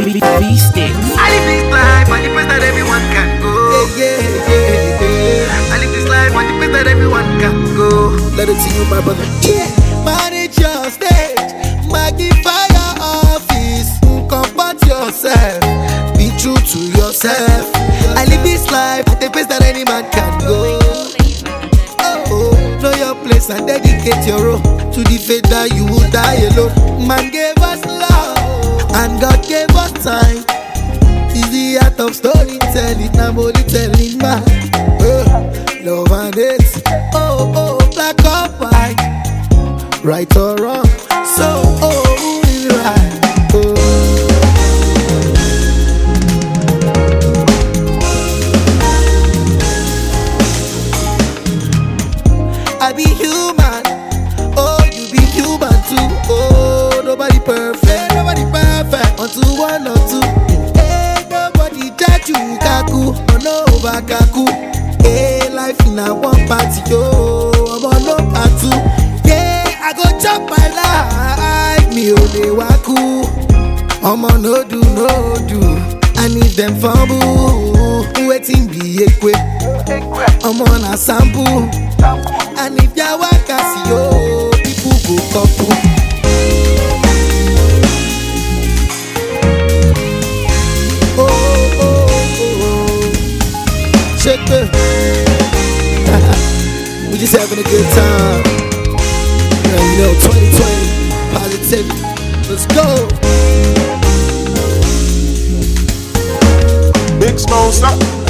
V-Stick. I live this life on the place that everyone can go. I live this life on the place that everyone can go. Let it to you, my brother. Yeah. Manage your stage, magnify your office, comfort yourself, be true to yourself. I live this life at the place that any man can go. Know your place and dedicate your role to the faith that you will die alone. Man gave us love and God gave us time. It's the art of storytelling, I'm only telling man. Love and hate, black or white, right or wrong. So, who is right? I be human, you be human too. Nobody perfect, unto one or two. Hey, nobody judge you, kaku, no bakaku. Hey, life in a one party, I'm on no part two. Yeah, I go chop my life, me only waku. I'm on no do. I need them fumble, waiting be equi. I'm on a sample. And if ya waka see yo, people go couple. Shake it. We just having a good time. Yeah, you know, 2020, positivity. Let's go. Big Smoke, stop.